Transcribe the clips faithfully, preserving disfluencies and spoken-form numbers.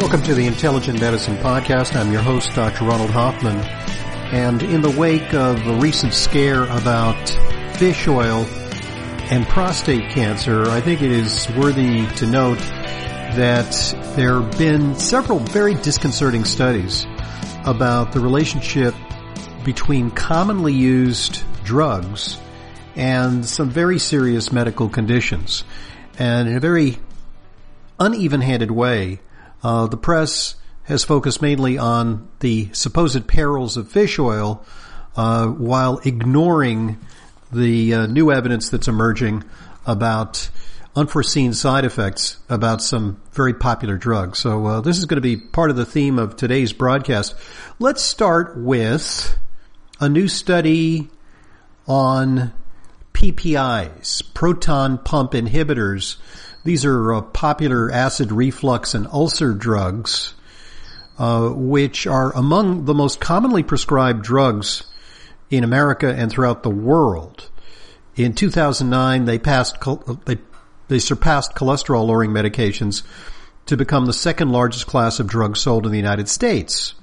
Welcome to the Intelligent Medicine Podcast. I'm your host, Doctor Ronald Hoffman. And in the wake of a recent scare about fish oil and prostate cancer, I think it is worthy to note that there have been several very disconcerting studies about the relationship between commonly used drugs and some very serious medical conditions. And in a very uneven-handed way, uh, the press has focused mainly on the supposed perils of fish oil, uh, while ignoring the uh, new evidence that's emerging about unforeseen side effects about some very popular drugs. So uh, this is going to be part of the theme of today's broadcast. Let's start with a new study on P P Is, proton pump inhibitors. These are uh, popular acid reflux and ulcer drugs, uh, which are among the most commonly prescribed drugs in America and throughout the world. In two thousand nine, they passed, they, they surpassed cholesterol-lowering medications to become the second largest class of drugs sold in the United States,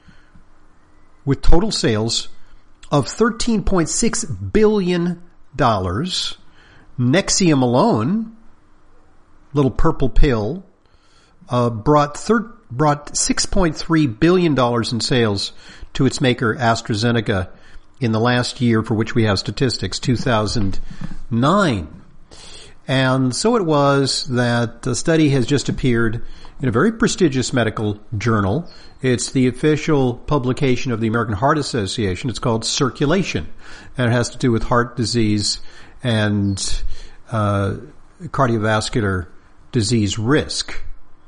with total sales of thirteen point six billion dollars. Nexium alone, little purple pill, uh, brought thir- brought six point three billion dollars in sales to its maker, AstraZeneca, in the last year for which we have statistics, two thousand nine. And so it was that the study has just appeared in a very prestigious medical journal. It's the official publication of the American Heart Association. It's called Circulation, and it has to do with heart disease and uh cardiovascular disease risk.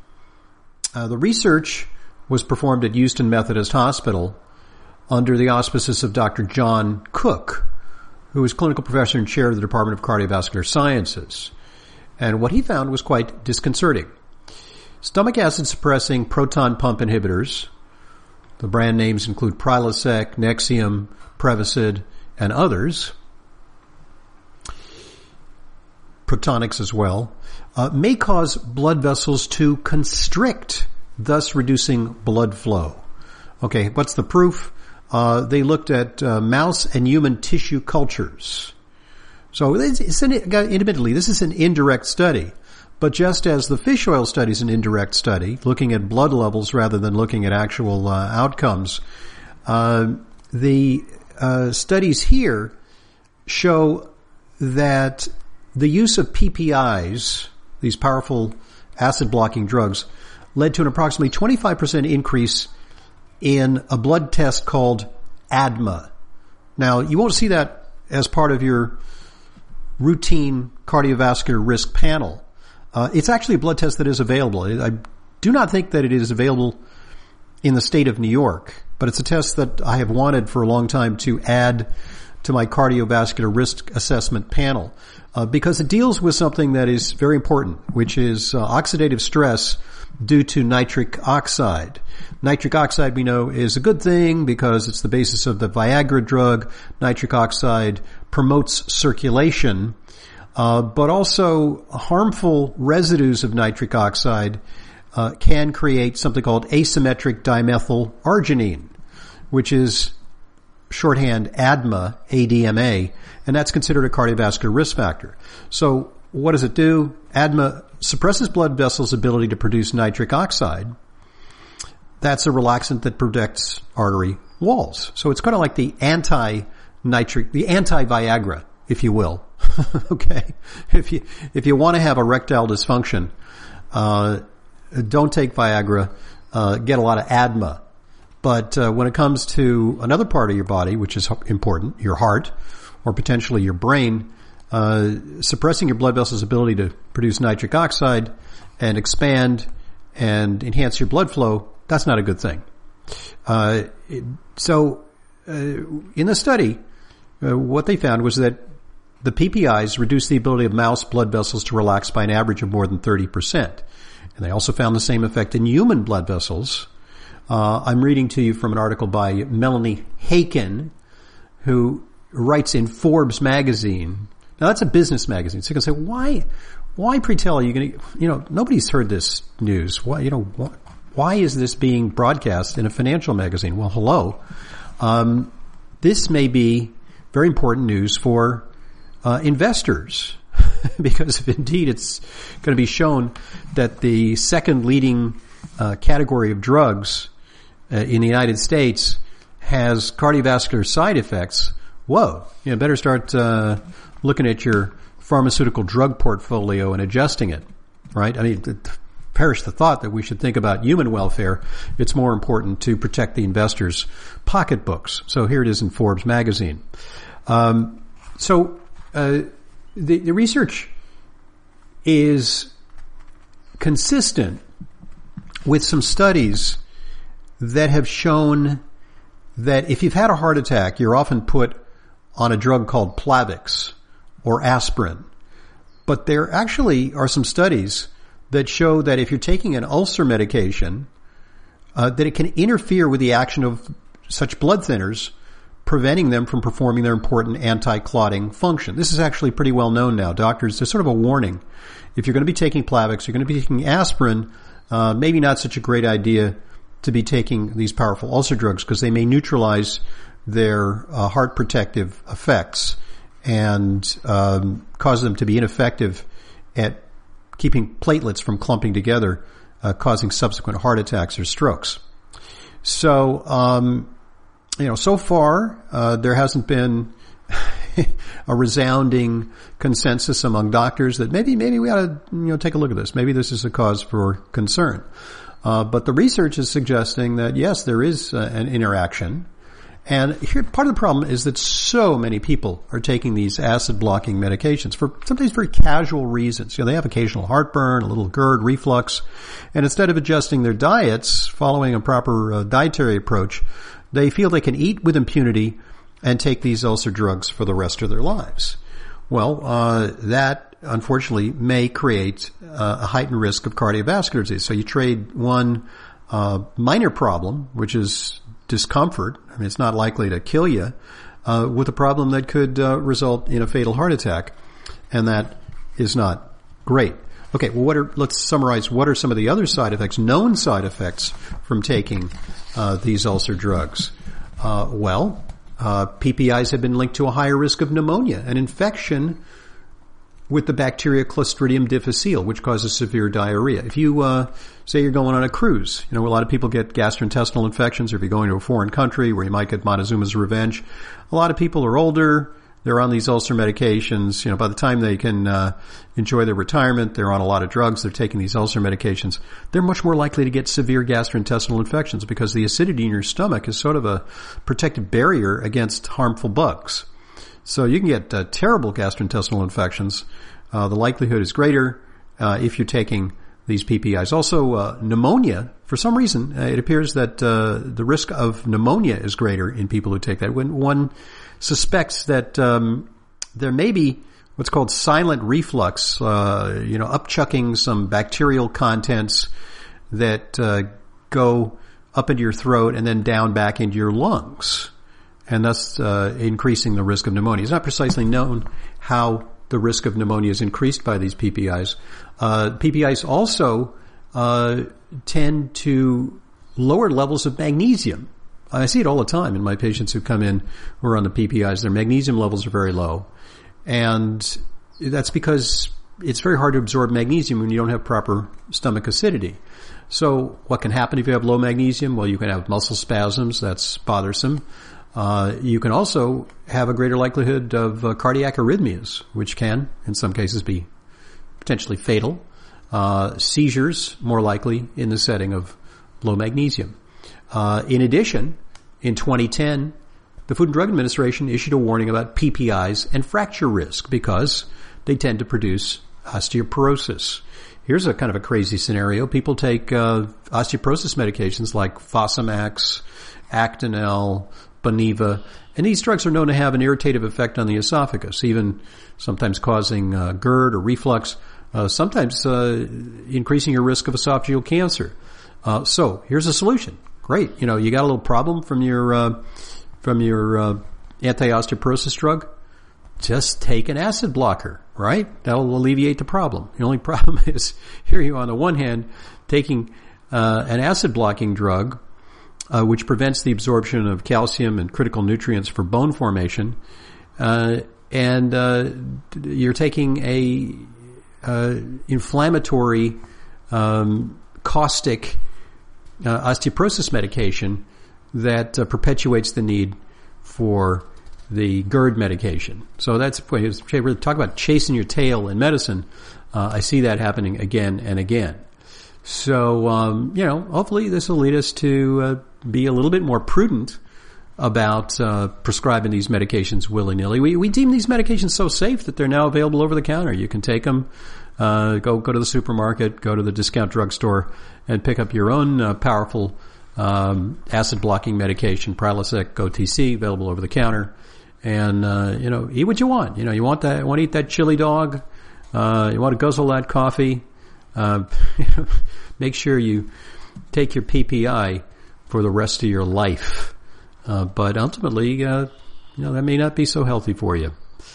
Uh, the research was performed at Houston Methodist Hospital under the auspices of Doctor John Cook, who is clinical professor and chair of the Department of Cardiovascular Sciences. And what he found was quite disconcerting. Stomach acid suppressing proton pump inhibitors, the brand names include Prilosec, Nexium, Prevacid, and others, Protonix as well, uh, may cause blood vessels to constrict, thus reducing blood flow. Okay, what's the proof? Uh, they looked at uh, mouse and human tissue cultures. So it's, it's an, admittedly, this is an indirect study. But just as the fish oil study is an indirect study, looking at blood levels rather than looking at actual uh, outcomes, uh, the uh, studies here show that the use of P P Is, these powerful acid-blocking drugs, led to an approximately twenty-five percent increase in a blood test called A D M A. Now, you won't see that as part of your routine cardiovascular risk panel. Uh, it's actually a blood test that is available. I do not think that it is available in the state of New York, but it's a test that I have wanted for a long time to add to my cardiovascular risk assessment panel, uh, because it deals with something that is very important, which is uh, oxidative stress due to nitric oxide. Nitric oxide, we know, is a good thing because it's the basis of the Viagra drug. Nitric oxide promotes circulation. Uh, but also harmful residues of nitric oxide uh, can create something called asymmetric dimethyl arginine, which is shorthand A D M A, A D M A, and that's considered a cardiovascular risk factor. So what does it do? A D M A suppresses blood vessels' ability to produce nitric oxide. That's a relaxant that protects artery walls. So it's kind of like the anti-nitric, the anti-Viagra, if you will. Okay. If you, if you want to have erectile dysfunction, uh, don't take Viagra, uh, get a lot of A D M A. But, uh, when it comes to another part of your body, which is important, your heart, or potentially your brain, uh, suppressing your blood vessels' ability to produce nitric oxide and expand and enhance your blood flow, that's not a good thing. Uh, so, uh, in the study, uh, what they found was that the P P Is reduced the ability of mouse blood vessels to relax by an average of more than thirty percent. And they also found the same effect in human blood vessels. Uh, I'm reading to you from an article by Melanie Haken, who writes in Forbes magazine. Now that's a business magazine. So you can say, why, why, pre-tell, are you going to, you know, nobody's heard this news. Why, you know, what, why is this being broadcast in a financial magazine? Well, hello. Um, this may be very important news for uh, investors because if indeed it's going to be shown that the second leading uh, category of drugs uh, in the United States has cardiovascular side effects, whoa, you know, better start uh, looking at your pharmaceutical drug portfolio and adjusting it, right? I mean, perish the thought that we should think about human welfare. It's more important to protect the investors' pocketbooks. So here it is in Forbes magazine. Um, so uh, the, the research is consistent with some studies that have shown that if you've had a heart attack, you're often put on a drug called Plavix or aspirin. But there actually are some studies that show that if you're taking an ulcer medication, uh, that it can interfere with the action of such blood thinners, preventing them from performing their important anti-clotting function. This is actually pretty well known now. Doctors, there's sort of a warning. If you're going to be taking Plavix, you're going to be taking aspirin, uh, maybe not such a great idea to be taking these powerful ulcer drugs because they may neutralize their uh, heart protective effects and um, cause them to be ineffective at keeping platelets from clumping together, uh, causing subsequent heart attacks or strokes. So, um, you know, so far uh, there hasn't been a resounding consensus among doctors that maybe maybe we ought to you know take a look at this. Maybe this is a cause for concern. Uh, but the research is suggesting that yes, there is uh, an interaction. And here, part of the problem is that so many people are taking these acid-blocking medications for sometimes very casual reasons. You know, they have occasional heartburn, a little GERD, reflux, and instead of adjusting their diets, following a proper uh, dietary approach, they feel they can eat with impunity and take these ulcer drugs for the rest of their lives. Well, uh, that unfortunately may create uh, a heightened risk of cardiovascular disease. So you trade one uh, minor problem, which is discomfort, I mean, it's not likely to kill you, uh, with a problem that could uh, result in a fatal heart attack, and that is not great. Okay, well, what are, let's summarize what are some of the other side effects, known side effects from taking uh, these ulcer drugs. Uh, well, uh, P P Is have been linked to a higher risk of pneumonia, an infection with the bacteria Clostridium difficile, which causes severe diarrhea. If you, uh, say you're going on a cruise, you know, a lot of people get gastrointestinal infections, or if you're going to a foreign country where you might get Montezuma's revenge, a lot of people are older, they're on these ulcer medications, you know, by the time they can, uh, enjoy their retirement, they're on a lot of drugs, they're taking these ulcer medications, they're much more likely to get severe gastrointestinal infections because the acidity in your stomach is sort of a protective barrier against harmful bugs. So you can get uh, terrible gastrointestinal infections. Uh, the likelihood is greater uh, if you're taking these P P Is. Also, uh, pneumonia, for some reason, uh, it appears that uh, the risk of pneumonia is greater in people who take that. When one suspects that um, there may be what's called silent reflux, uh, you know, upchucking some bacterial contents that uh, go up into your throat and then down back into your lungs, and thus uh, increasing the risk of pneumonia. It's not precisely known how the risk of pneumonia is increased by these P P Is. Uh, P P Is also uh, tend to lower levels of magnesium. I see it all the time in my patients who come in who are on the P P Is. Their magnesium levels are very low. And that's because it's very hard to absorb magnesium when you don't have proper stomach acidity. So what can happen if you have low magnesium? Well, you can have muscle spasms. That's bothersome. Uh, you can also have a greater likelihood of uh, cardiac arrhythmias, which can, in some cases, be potentially fatal. Uh, seizures, more likely in the setting of low magnesium. Uh, in addition, in twenty ten, the Food and Drug Administration issued a warning about P P Is and fracture risk because they tend to produce osteoporosis. Here's a kind of a crazy scenario. People take uh, osteoporosis medications like Fosamax, Actonel, Boniva, and these drugs are known to have an irritative effect on the esophagus, even sometimes causing uh, GERD or reflux, uh, sometimes uh, increasing your risk of esophageal cancer. Uh, so here's a solution. Great, you know, you got a little problem from your uh, from your uh, anti-osteoporosis drug. Just take an acid blocker, right? That'll alleviate the problem. The only problem is here you are on the one hand taking uh, an acid-blocking drug, uh, which prevents the absorption of calcium and critical nutrients for bone formation, uh, and uh, you're taking a uh, inflammatory, um, caustic uh, osteoporosis medication that uh, perpetuates the need for the GERD medication. So that's, talk about chasing your tail in medicine. Uh, I see that happening again and again. So, um, you know, hopefully this will lead us to uh, be a little bit more prudent about uh, prescribing these medications willy-nilly. We, we deem these medications so safe that they're now available over the counter. You can take them, uh, go go to the supermarket, go to the discount drugstore, and pick up your own uh, powerful um, acid-blocking medication, Prilosec O T C, available over the counter. And, uh, you know, eat what you want. You know, you want that, want to eat that chili dog, uh, you want to guzzle that coffee, uh, make sure you take your P P I for the rest of your life. Uh, but ultimately, uh, you know, that may not be so healthy for you.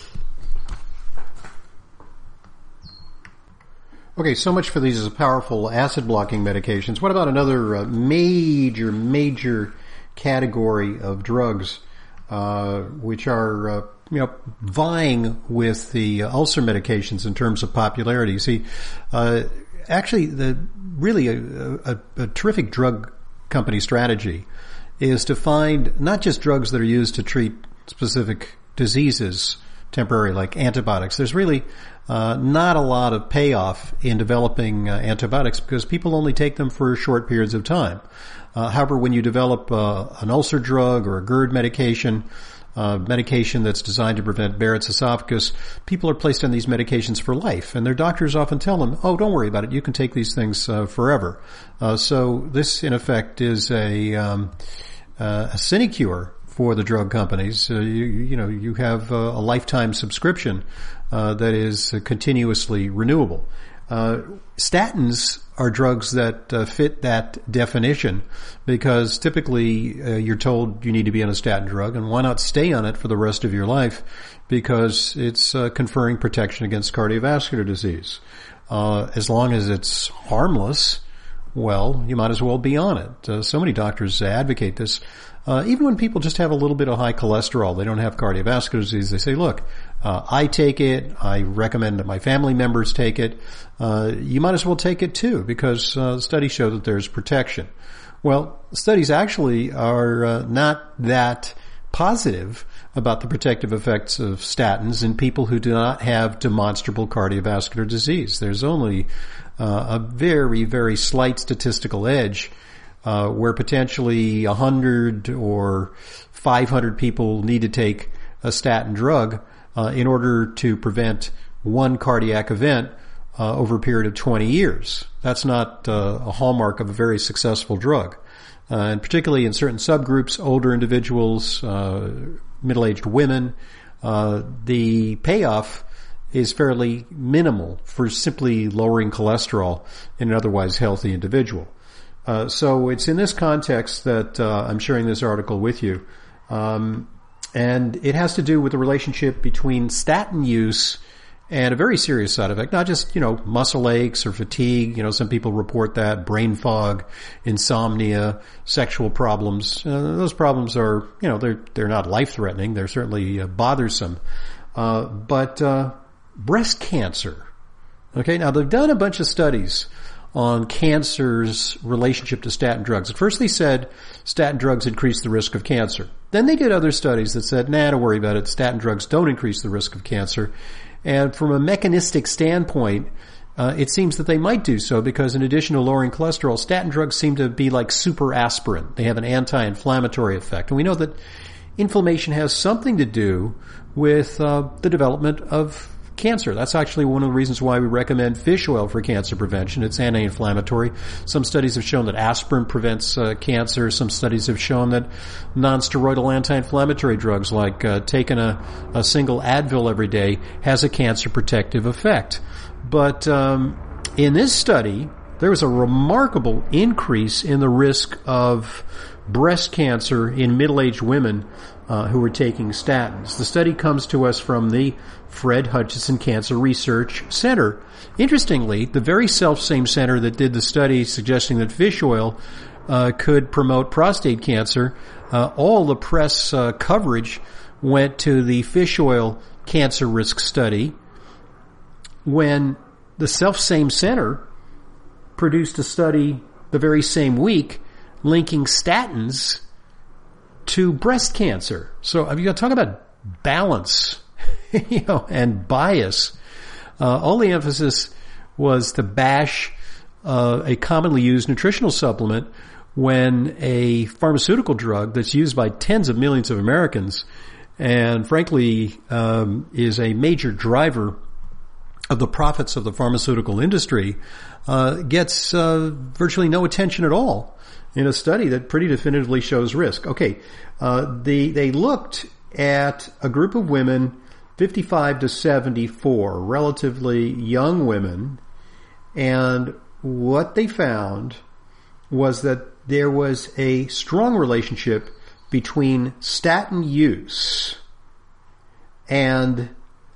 Okay, so much for these powerful acid-blocking medications. What about another uh, major, major category of drugs, uh, which are, uh, you know, vying with the ulcer medications in terms of popularity? See, uh, actually, the really a, a, a terrific drug company strategy is to find not just drugs that are used to treat specific diseases temporary, like antibiotics. There's really uh, not a lot of payoff in developing uh, antibiotics because people only take them for short periods of time. Uh, however, when you develop uh, an ulcer drug or a GERD medication, uh, medication that's designed to prevent Barrett's esophagus, people are placed on these medications for life, and their doctors often tell them, "Oh, don't worry about it. You can take these things uh, forever." Uh, so this, in effect, is a um, uh, a sinecure for the drug companies. Uh, you, you know, you have uh, a lifetime subscription uh, that is uh, continuously renewable. Uh, statins are drugs that uh, fit that definition because typically uh, you're told you need to be on a statin drug, and why not stay on it for the rest of your life because it's uh, conferring protection against cardiovascular disease. Uh, as long as it's harmless, well, you might as well be on it. Uh, so many doctors advocate this. Uh, even when people just have a little bit of high cholesterol, they don't have cardiovascular disease, they say, look, uh, I take it, I recommend that my family members take it, uh, you might as well take it too, because uh, studies show that there's protection. Well, studies actually are uh, not that positive about the protective effects of statins in people who do not have demonstrable cardiovascular disease. There's only uh, a very, very slight statistical edge Uh, where potentially one hundred or five hundred people need to take a statin drug uh, in order to prevent one cardiac event uh, over a period of twenty years. That's not uh, a hallmark of a very successful drug. Uh, and particularly in certain subgroups, older individuals, uh, middle-aged women, uh, the payoff is fairly minimal for simply lowering cholesterol in an otherwise healthy individual. Uh, so it's in this context that uh, I'm sharing this article with you. Um, and it has to do with the relationship between statin use and a very serious side effect, not just, you know, muscle aches or fatigue. You know, some people report that, brain fog, insomnia, sexual problems. Uh, those problems are, you know, they're, they're not life-threatening. They're certainly uh, bothersome. Uh, but uh, breast cancer. Okay, now they've done a bunch of studies on cancer's relationship to statin drugs. At first they said statin drugs increase the risk of cancer. Then they did other studies that said, nah, don't worry about it. Statin drugs don't increase the risk of cancer. And from a mechanistic standpoint, uh, it seems that they might do so because in addition to lowering cholesterol, statin drugs seem to be like super aspirin. They have an anti-inflammatory effect. And we know that inflammation has something to do with uh, the development of cancer. That's actually one of the reasons why we recommend fish oil for cancer prevention. It's anti-inflammatory. Some studies have shown that aspirin prevents uh, cancer. Some studies have shown that non-steroidal anti-inflammatory drugs like uh, taking a, a single Advil every day has a cancer protective effect. But um, in this study, there was a remarkable increase in the risk of breast cancer in middle-aged women uh, who were taking statins. The study comes to us from the Fred Hutchinson Cancer Research Center. Interestingly, the very self-same center that did the study suggesting that fish oil uh, could promote prostate cancer, uh, all the press uh, coverage went to the fish oil cancer risk study, when the self-same center produced a study the very same week linking statins to breast cancer. So I mean, you got to talk about balance, you know, and bias. Uh, all the emphasis was to bash uh, a commonly used nutritional supplement when a pharmaceutical drug that's used by tens of millions of Americans and frankly um, is a major driver of the profits of the pharmaceutical industry uh, gets uh, virtually no attention at all in a study that pretty definitively shows risk. Okay, uh, the, they looked at a group of women fifty-five to seventy-four, relatively young women, and what they found was that there was a strong relationship between statin use and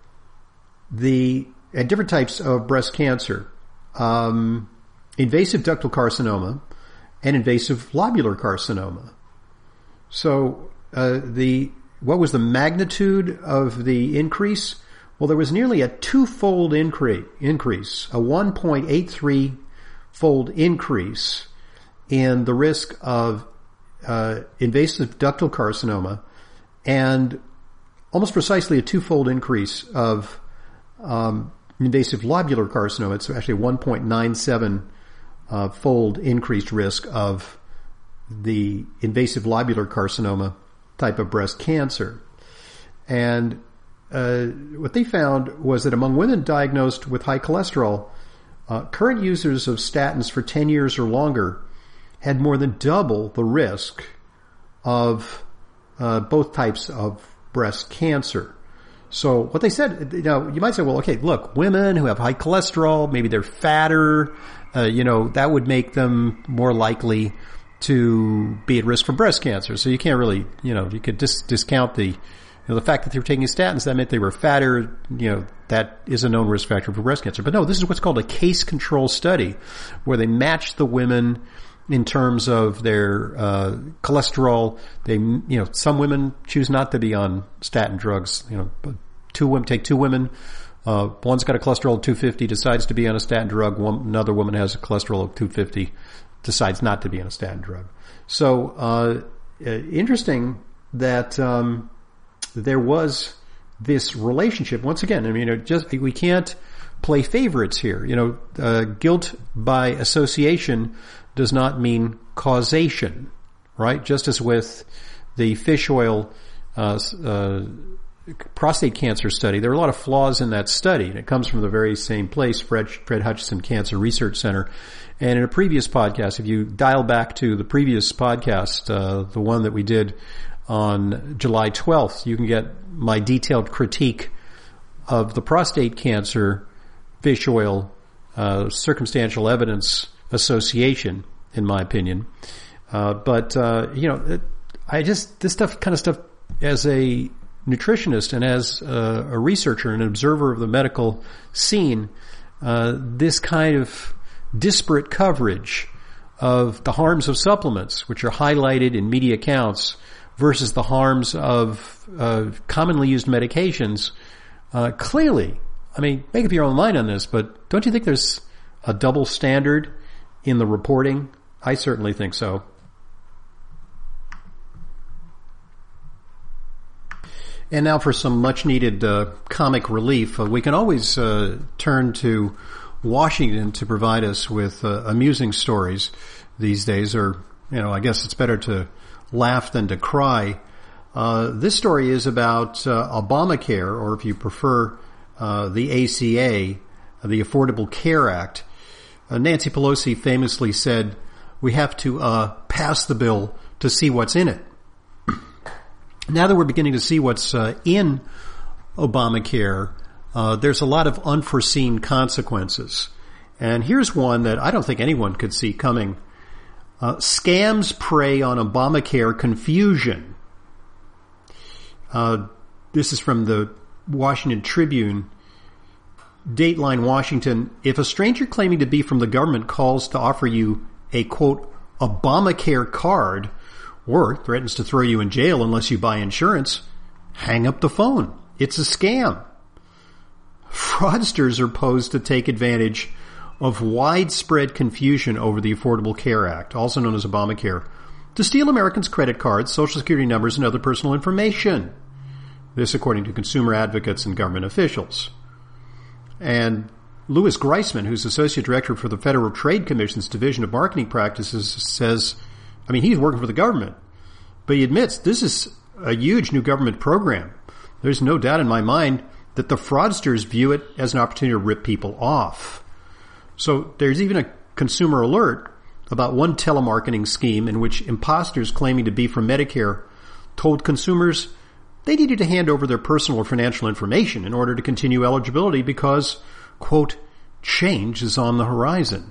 the and different types of breast cancer, um, invasive ductal carcinoma and invasive lobular carcinoma. So uh, the what was the magnitude of the increase? Well, there was nearly a two-fold increase, increase, a one point eight three fold increase in the risk of uh, invasive ductal carcinoma, and almost precisely a two-fold increase of um, invasive lobular carcinoma. It's actually a one point nine seven uh, fold increased risk of the invasive lobular carcinoma type of breast cancer. And uh, what they found was that among women diagnosed with high cholesterol, uh, current users of statins for ten years or longer had more than double the risk of uh, both types of breast cancer. So what they said, you know, you might say, well, okay, look, women who have high cholesterol, maybe they're fatter, uh, you know, that would make them more likely to be at risk for breast cancer. So you can't really, you know, you could dis- discount the, you know, the fact that they were taking statins, that meant they were fatter, you know, that is a known risk factor for breast cancer. But no, this is what's called a case control study, where they matched the women in terms of their uh cholesterol. They, you know, some women choose not to be on statin drugs. You know, two women take two women. Uh, one's got a cholesterol of two fifty, decides to be on a statin drug. One, another woman has a cholesterol of two fifty, decides not to be on a statin drug. So, uh, interesting that, um, there was this relationship. Once again, I mean, it just, we can't play favorites here. You know, uh, guilt by association does not mean causation, right? Just as with the fish oil, uh, uh, prostate cancer study, there are a lot of flaws in that study, and it comes from the very same place, Fred, Fred Hutchinson Cancer Research Center. And in a previous podcast, if you dial back to the previous podcast, uh, the one that we did on July twelfth, you can get my detailed critique of the prostate cancer fish oil, uh, circumstantial evidence association, in my opinion. Uh, but, uh, you know, it, I just, this stuff, kind of stuff, as a nutritionist and as a, a researcher and an observer of the medical scene, uh, this kind of disparate coverage of the harms of supplements, which are highlighted in media accounts, versus the harms of uh, commonly used medications, uh, clearly, I mean, make up your own mind on this, but don't you think there's a double standard in the reporting? I certainly think so. And now for some much-needed uh, comic relief. Uh, we can always uh, turn to Washington to provide us with uh, amusing stories these days, or, you know, I guess it's better to laugh than to cry. Uh, this story is about uh, Obamacare, or if you prefer, uh, the A C A, the Affordable Care Act. Uh, Nancy Pelosi famously said, we have to uh pass the bill to see what's in it. Now that we're beginning to see what's uh, in Obamacare, uh there's a lot of unforeseen consequences. And here's one that I don't think anyone could see coming. Uh, scams prey on Obamacare confusion. Uh, this is from the Washington Tribune. Dateline Washington. If a stranger claiming to be from the government calls to offer you a, quote, Obamacare card or threatens to throw you in jail unless you buy insurance, hang up the phone. It's a scam. Fraudsters are posed to take advantage of widespread confusion over the Affordable Care Act, also known as Obamacare, to steal Americans' credit cards, social security numbers, and other personal information. This according to consumer advocates and government officials. And Louis Greisman, who's Associate Director for the Federal Trade Commission's Division of Marketing Practices, says, I mean, he's working for the government, but he admits this is a huge new government program. There's no doubt in my mind that the fraudsters view it as an opportunity to rip people off. So there's even a consumer alert about one telemarketing scheme in which imposters claiming to be from Medicare told consumers they needed to hand over their personal or financial information in order to continue eligibility because, quote, change is on the horizon.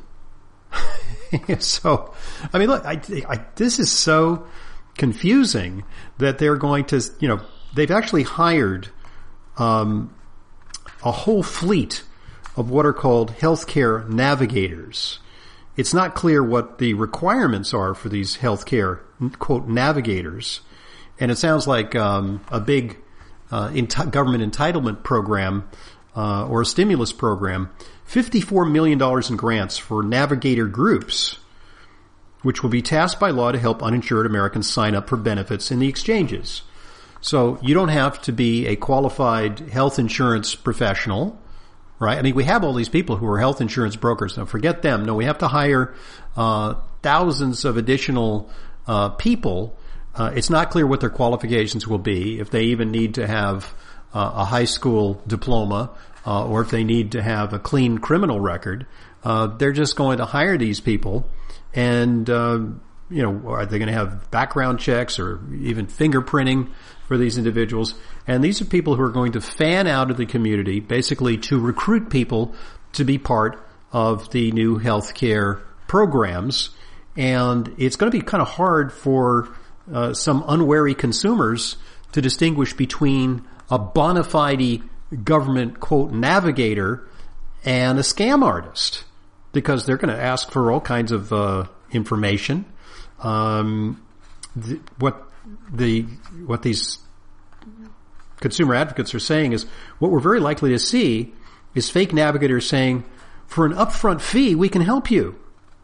So, I mean, look, I, I, this is so confusing that they're going to, you know, they've actually hired um, a whole fleet of what are called healthcare navigators. It's not clear what the requirements are for these healthcare, quote, navigators. And it sounds like um, a big uh, enti- government entitlement program uh, or a stimulus program. fifty-four million dollars in grants for navigator groups, which will be tasked by law to help uninsured Americans sign up for benefits in the exchanges. So you don't have to be a qualified health insurance professional, right? I mean, we have all these people who are health insurance brokers. Now, forget them. No, we have to hire uh thousands of additional uh people. Uh, it's not clear what their qualifications will be, if they even need to have uh, a high school diploma, uh, or if they need to have a clean criminal record. Uh, they're just going to hire these people, and uh, you know, are they going to have background checks or even fingerprinting for these individuals? And these are people who are going to fan out of the community, basically to recruit people to be part of the new healthcare programs. And it's going to be kind of hard for uh, some unwary consumers to distinguish between a bona fide government, quote, navigator and a scam artist, because they're going to ask for all kinds of uh, information. Um, th- what the what these consumer advocates are saying is, what we're very likely to see is fake navigators saying, for an upfront fee, we can help you.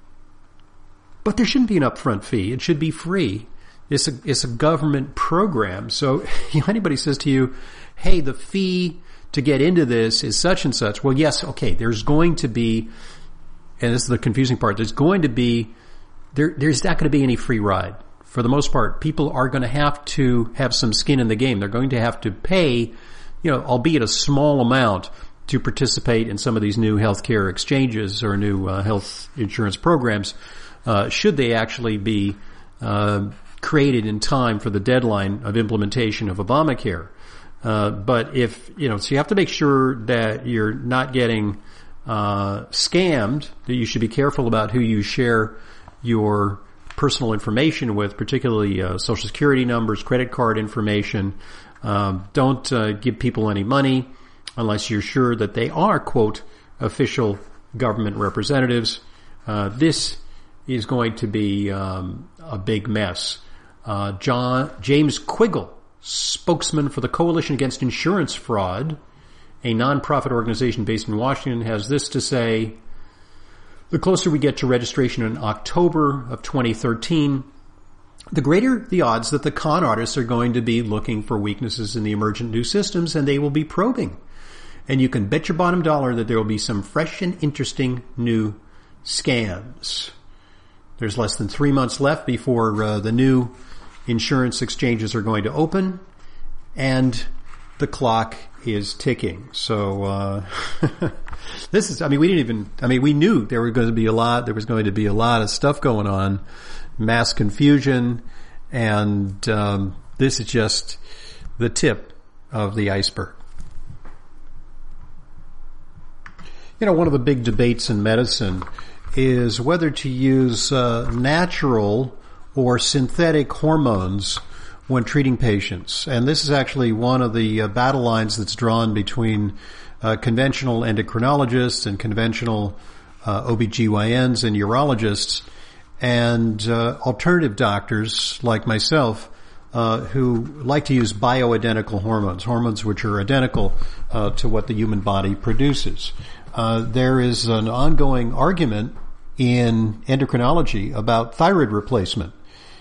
But there shouldn't be an upfront fee. It should be free. It's a, it's a government program. So if anybody says to you, hey, the fee to get into this is such and such. Well, yes, okay, there's going to be, and this is the confusing part, there's going to be, there, there's not going to be any free ride. For the most part, people are going to have to have some skin in the game. They're going to have to pay, you know, albeit a small amount, to participate in some of these new healthcare exchanges or new uh, health insurance programs, uh, should they actually be uh, created in time for the deadline of implementation of Obamacare. Uh, but if, you know, so you have to make sure that you're not getting uh scammed, that you should be careful about who you share your personal information with, particularly uh, social security numbers, credit card information. Um, don't uh, give people any money unless you're sure that they are, quote, official government representatives. Uh, this is going to be um, a big mess. Uh, John James Quiggle, spokesman for the Coalition Against Insurance Fraud, a nonprofit organization based in Washington, has this to say: the closer we get to registration in October of twenty thirteen, the greater the odds that the con artists are going to be looking for weaknesses in the emergent new systems, and they will be probing. And you can bet your bottom dollar that there will be some fresh and interesting new scams. There's less than three months left before uh, the new insurance exchanges are going to open, and the clock is ticking. So uh this is, I mean, we didn't even, I mean, we knew there were going to be a lot, there was going to be a lot of stuff going on, mass confusion, and um this is just the tip of the iceberg. You know, one of the big debates in medicine is whether to use uh, natural or synthetic hormones when treating patients. And this is actually one of the uh, battle lines that's drawn between uh, conventional endocrinologists and conventional uh, O B G Y Ns and urologists and uh, alternative doctors like myself uh, who like to use bioidentical hormones, hormones which are identical uh, to what the human body produces. Uh, there is an ongoing argument in endocrinology about thyroid replacement.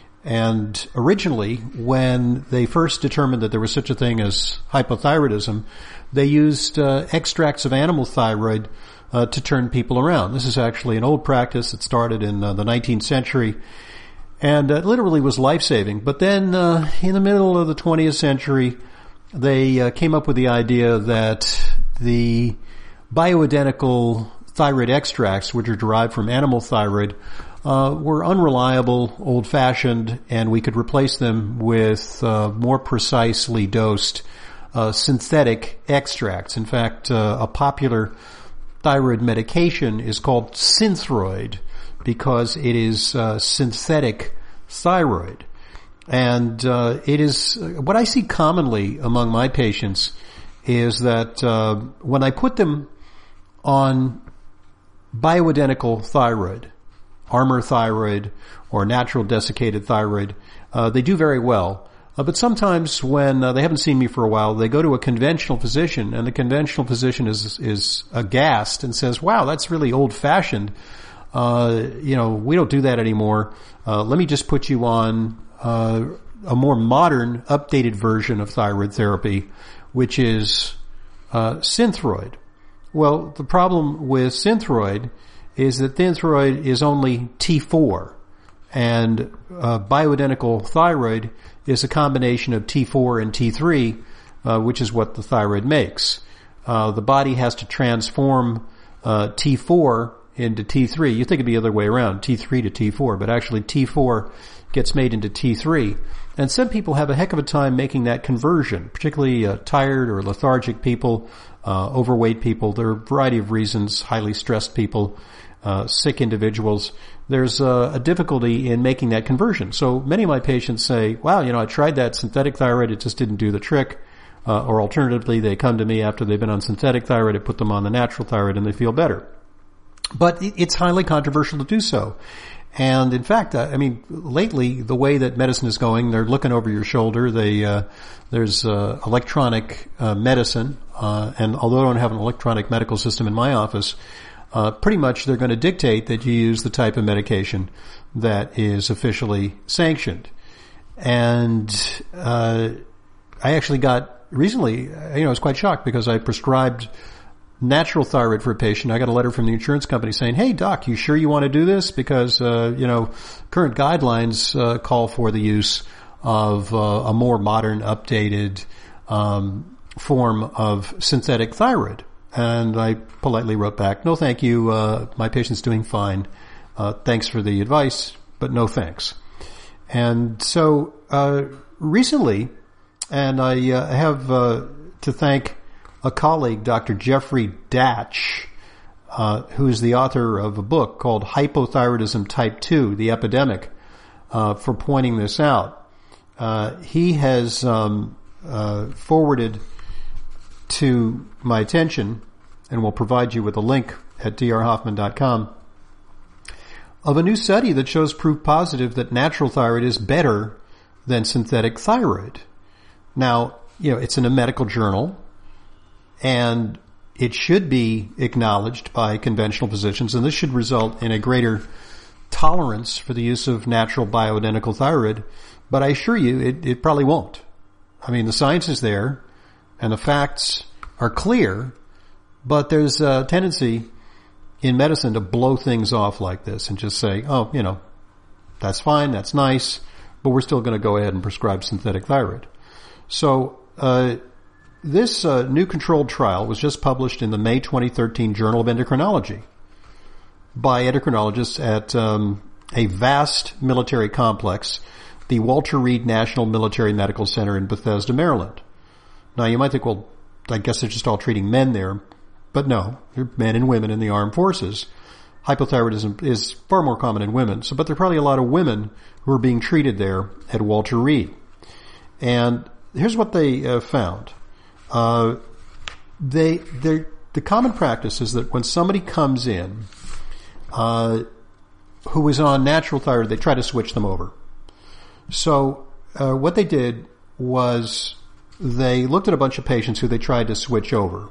And originally, when they first determined that there was such a thing as hypothyroidism, they used uh, extracts of animal thyroid uh, to turn people around. This is actually an old practice that started in uh, the nineteenth century and uh, literally was life-saving. But then uh, in the middle of the twentieth century, they uh, came up with the idea that the bioidentical thyroid extracts, which are derived from animal thyroid, uh, were unreliable, old-fashioned, and we could replace them with uh, more precisely dosed uh, synthetic extracts. In fact, uh, a popular thyroid medication is called Synthroid because it is uh, synthetic thyroid. And uh, it is what I see commonly among my patients is that uh, when I put them on bioidentical thyroid, Armour thyroid or natural desiccated thyroid, uh, they do very well. Uh, but sometimes when uh, they haven't seen me for a while, they go to a conventional physician, and the conventional physician is is aghast and says, "Wow, that's really old-fashioned. Uh, you know, we don't do that anymore. Uh, let me just put you on uh, a more modern, updated version of thyroid therapy, which is uh, Synthroid." Well, the problem with Synthroid is that Synthroid is only T four, and uh, bioidentical thyroid is a combination of T four and T three, uh, which is what the thyroid makes. Uh, the body has to transform uh, T four into T three. You think it'd be the other way around, T three to T four, but actually T four gets made into T three. And some people have a heck of a time making that conversion, particularly uh, tired or lethargic people, uh, overweight people. There are a variety of reasons, highly stressed people, uh, sick individuals. There's uh, a difficulty in making that conversion. So many of my patients say, wow, you know, I tried that synthetic thyroid, it just didn't do the trick. Uh, or alternatively, they come to me after they've been on synthetic thyroid, I put them on the natural thyroid and they feel better. But it's highly controversial to do so. And in fact, I mean, lately, the way that medicine is going, they're looking over your shoulder. They, uh, there's, uh, electronic, uh, medicine, uh, and although I don't have an electronic medical system in my office, uh, pretty much they're going to dictate that you use the type of medication that is officially sanctioned. And, uh, I actually got, recently, you know, I was quite shocked because I prescribed natural thyroid for a patient. I got a letter from the insurance company saying, hey, doc, you sure you want to do this? Because, uh, you know, current guidelines uh, call for the use of uh, a more modern, updated um, form of synthetic thyroid. And I politely wrote back, no, thank you. Uh, my patient's doing fine. Uh, thanks for the advice, but no thanks. And so uh recently, and I uh, have uh, to thank a colleague, Doctor Jeffrey Datch, uh, who is the author of a book called Hypothyroidism Type two, The Epidemic, uh, for pointing this out. Uh, he has um, uh, forwarded to my attention, and will provide you with a link at d r hoffman dot com, of a new study that shows proof positive that natural thyroid is better than synthetic thyroid. Now, you know, it's in a medical journal, and it should be acknowledged by conventional physicians, and this should result in a greater tolerance for the use of natural bioidentical thyroid. But I assure you, it, it probably won't. I mean, the science is there, and the facts are clear, but there's a tendency in medicine to blow things off like this and just say, oh, you know, that's fine, that's nice, but we're still going to go ahead and prescribe synthetic thyroid. So, uh, This uh, new controlled trial was just published in the May twenty thirteen Journal of Endocrinology by endocrinologists at um, a vast military complex, the Walter Reed National Military Medical Center in Bethesda, Maryland. Now, you might think, well, I guess they're just all treating men there. But no, they're men and women in the armed forces. Hypothyroidism is far more common in women, so but there are probably a lot of women who are being treated there at Walter Reed. And here's what they uh, found. Uh, they, they, the common practice is that when somebody comes in, uh, who is on natural thyroid, they try to switch them over. So, uh, what they did was they looked at a bunch of patients who they tried to switch over.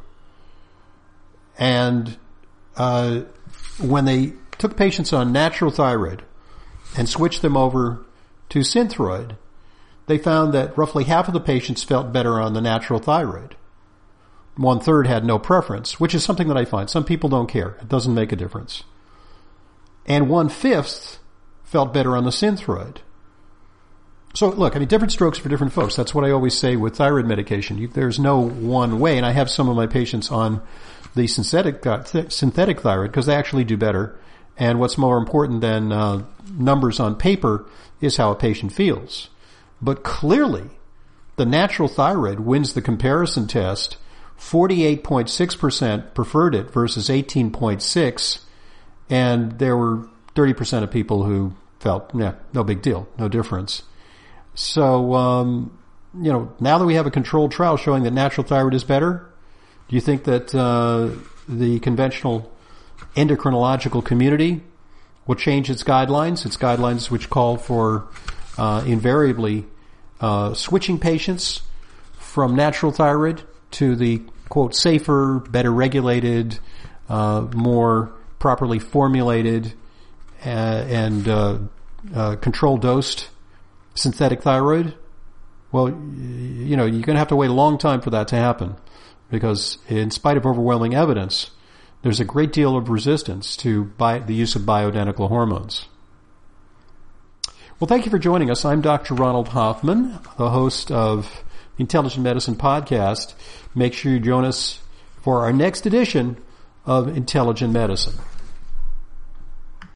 And, uh, when they took patients on natural thyroid and switched them over to Synthroid, they found that roughly half of the patients felt better on the natural thyroid. One third had no preference, which is something that I find. Some people don't care. It doesn't make a difference. And one fifth felt better on the Synthroid. So look, I mean, different strokes for different folks. That's what I always say with thyroid medication. You, there's no one way, and I have some of my patients on the synthetic th- synthetic thyroid because they actually do better. And what's more important than uh, numbers on paper is how a patient feels. But clearly, the natural thyroid wins the comparison test. forty-eight point six percent preferred it versus eighteen point six, and there were thirty percent of people who felt, yeah, no big deal, no difference. So, um, you know, now that we have a controlled trial showing that natural thyroid is better, do you think that uh, the conventional endocrinological community will change its guidelines, its guidelines which call for uh, invariably uh, switching patients from natural thyroid to the, quote, safer, better regulated, uh, more properly formulated uh, and uh, uh, control dosed synthetic thyroid? Well, you know, you're going to have to wait a long time for that to happen because in spite of overwhelming evidence, there's a great deal of resistance to bi- the use of bioidentical hormones. Well, thank you for joining us. I'm Doctor Ronald Hoffman, the host of the Intelligent Medicine Podcast. Make sure you join us for our next edition of Intelligent Medicine.